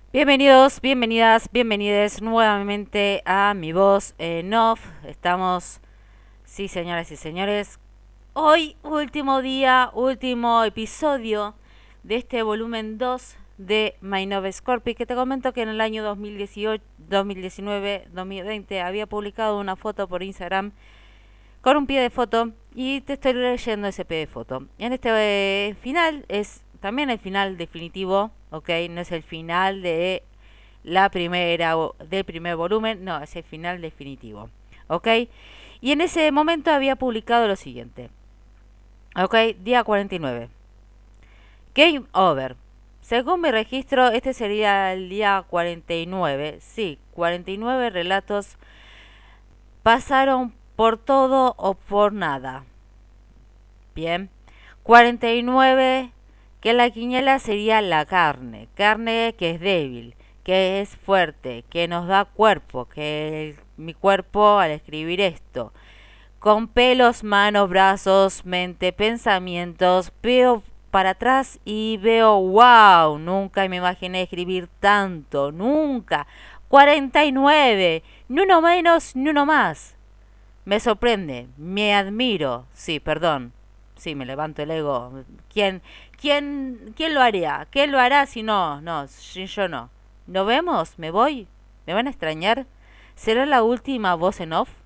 Bienvenidos, bienvenidas, bienvenides nuevamente a Mi Voz en Off. Estamos, sí señoras y señores, hoy último día, último episodio de este volumen 2 de My Nove Scorpi, que te comento que en el año 2018, 2019, 2020 había publicado una foto por Instagram con un pie de foto y te estoy leyendo ese pie de foto. En este final es también el final definitivo, ok, no es el final de la primera del primer volumen, no, es el final definitivo, ok. Y en ese momento había publicado lo siguiente, ok, día 49, Game Over. Según mi registro, este sería el día 49, sí, 49 relatos pasaron por todo o por nada. Bien. 49, que la quiniela sería la carne. Carne que es débil, que es fuerte, que nos da cuerpo, que mi cuerpo al escribir esto. Con pelos, manos, brazos, mente, pensamientos, veo para atrás y veo, wow, nunca me imaginé escribir tanto, nunca. 49, ni uno menos, ni uno más. Me sorprende, me admiro. Sí, perdón. Sí, me levanto el ego. ¿Quién lo haría? ¿Quién lo hará si no? No, si yo no. ¿Nos vemos? ¿Me voy? ¿Me van a extrañar? ¿Será la última voz en off?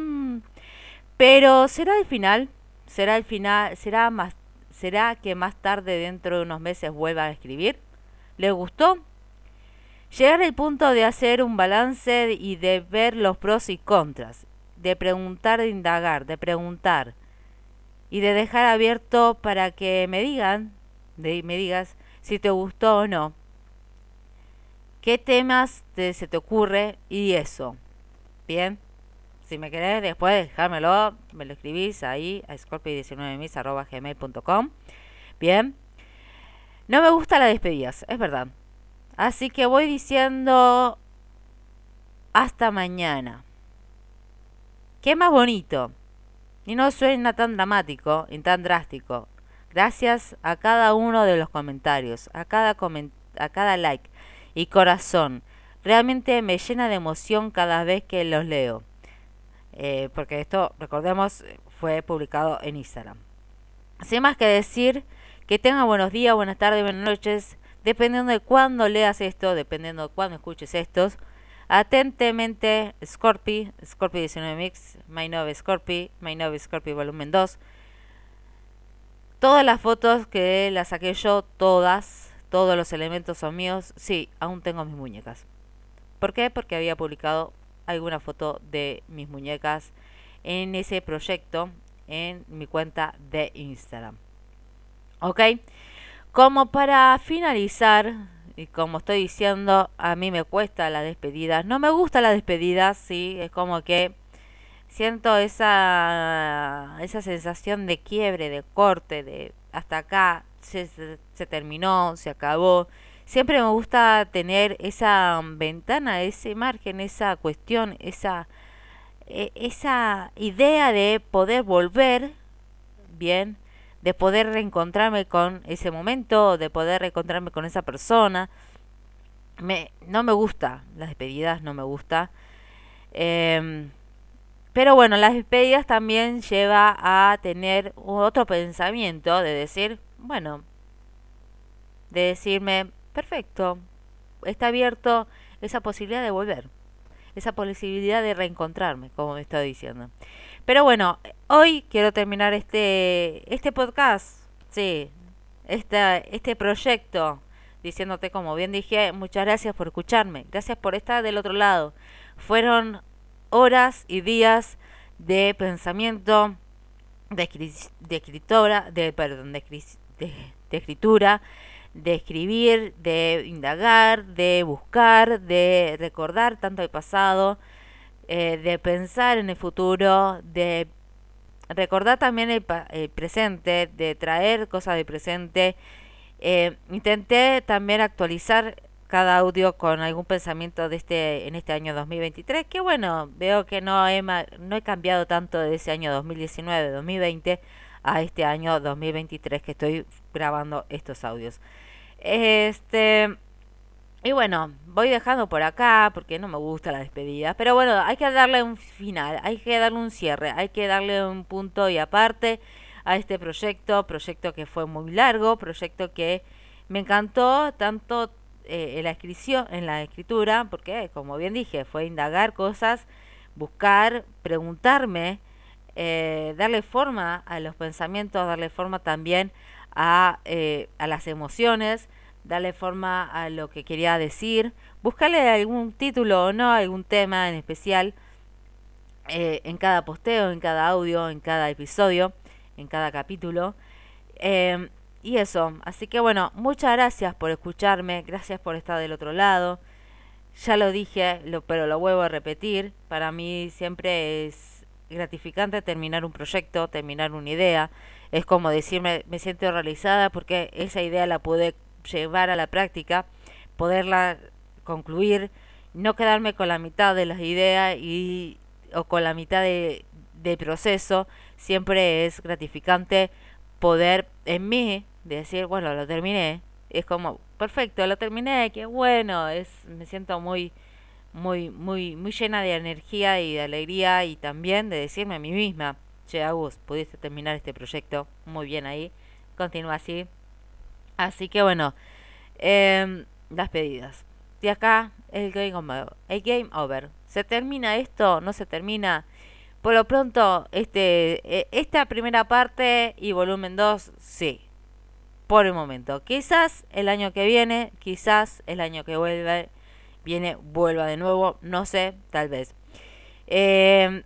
Pero ¿será el final? ¿Será el final? ¿Será que más tarde, dentro de unos meses, vuelva a escribir? ¿Le gustó? Llegar al punto de hacer un balance y de ver los pros y contras, de preguntar, de indagar, de preguntar y de dejar abierto para que me digas si te gustó o no, qué temas se te ocurre y eso. Bien, si me querés después dejármelo, me lo escribís ahí a scorpi19mis@gmail.com. Bien, no me gusta las despedidas, es verdad. Así que voy diciendo hasta mañana. ¿Qué más bonito? Y no suena tan dramático y tan drástico. Gracias a cada uno de los comentarios, a cada like y corazón. Realmente me llena de emoción cada vez que los leo. Porque esto, recordemos, fue publicado en Instagram. Sin más que decir, que tengan buenos días, buenas tardes, buenas noches, dependiendo de cuándo leas esto, dependiendo de cuándo escuches estos. Atentamente, Scorpi, Scorpi 19 Mix, My Nove Scorpi, My Nove Scorpi volumen 2. Todas las fotos que las saqué yo, todos los elementos son míos. Sí, aún tengo mis muñecas. ¿Por qué? Porque había publicado alguna foto de mis muñecas en ese proyecto en mi cuenta de Instagram. ¿Ok? Como para finalizar, y como estoy diciendo, a mí me cuesta las despedidas. No me gusta las despedidas, sí, es como que siento esa sensación de quiebre, de corte, de hasta acá, se terminó, se acabó. Siempre me gusta tener esa ventana, ese margen, esa cuestión, esa idea de poder volver bien, de poder reencontrarme con ese momento, de poder reencontrarme con esa persona. No me gusta las despedidas, no me gusta. Eh, pero bueno, las despedidas también lleva a tener otro pensamiento de decir, bueno, de decirme, perfecto, está abierto esa posibilidad de volver, esa posibilidad de reencontrarme, como me estoy diciendo. Pero bueno, hoy quiero terminar este podcast, sí, este proyecto, diciéndote, como bien dije, muchas gracias por escucharme, gracias por estar del otro lado. Fueron horas y días de pensamiento, de escritora, perdón, de escritura, de escribir, de indagar, de buscar, de recordar tanto el pasado, de pensar en el futuro, de recordar también el presente, de traer cosas del presente. Intenté también actualizar cada audio con algún pensamiento de en este año 2023, que bueno, veo que no he cambiado tanto de ese año 2019, 2020 a este año 2023 que estoy grabando estos audios. Este, Y bueno, voy dejando por acá porque no me gusta la despedida. Pero bueno, hay que darle un final, hay que darle un cierre, hay que darle un punto y aparte a este proyecto que fue muy largo, proyecto que me encantó tanto en la escritura, porque como bien dije, fue indagar cosas, buscar, preguntarme, darle forma a los pensamientos, darle forma también a las emociones, darle forma a lo que quería decir, buscarle algún título o no, algún tema en especial en cada posteo, en cada audio, en cada episodio, en cada capítulo. Eh, y eso, así que bueno, muchas gracias por escucharme, gracias por estar del otro lado. Ya lo dije, pero lo vuelvo a repetir, para mí siempre es gratificante terminar un proyecto, terminar una idea. Es como decirme, me siento realizada porque esa idea la pude llevar a la práctica, poderla concluir, no quedarme con la mitad de las ideas o con la mitad de proceso. Siempre es gratificante poder en mí decir, bueno, lo terminé. Es como, perfecto, lo terminé, qué bueno, me siento muy llena de energía y de alegría y también de decirme a mí misma, che, Agus, pudiste terminar este proyecto, muy bien ahí, continúa así. Así que bueno, las pedidas. De acá, el game over. ¿Se termina esto? ¿No se termina? Por lo pronto, esta primera parte y volumen 2 sí, por el momento. Quizás el año que viene, quizás el año que vuelva de nuevo, no sé, tal vez. Eh,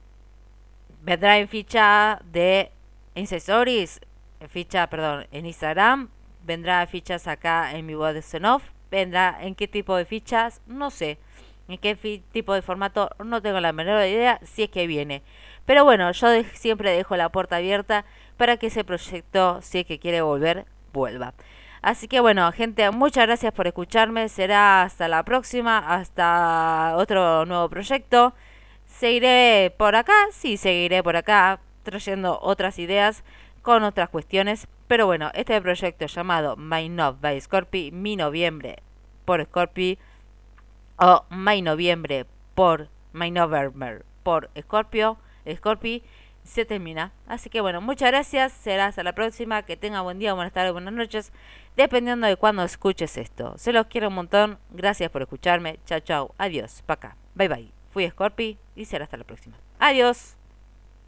Vendrá en ficha de Incesoris, en Instagram, vendrá fichas acá en mi web de Sonoff, vendrá en qué tipo de fichas, no sé. En qué tipo de formato, no tengo la menor idea si es que viene. Pero bueno, siempre dejo la puerta abierta para que ese proyecto, si es que quiere volver, vuelva. Así que bueno, gente, muchas gracias por escucharme. Será hasta la próxima, hasta otro nuevo proyecto. Seguiré por acá, sí, seguiré por acá trayendo otras ideas con otras cuestiones. Pero bueno, este proyecto llamado My Nov by Scorpi, mi noviembre por Scorpi, o My Noviembre por My November por Scorpi, se termina. Así que bueno, muchas gracias, será hasta la próxima, que tenga buen día, buenas tardes, buenas noches, dependiendo de cuándo escuches esto. Se los quiero un montón, gracias por escucharme, chao chao, adiós, pa' acá, bye bye. Fui Scorpi y será hasta la próxima. Adiós.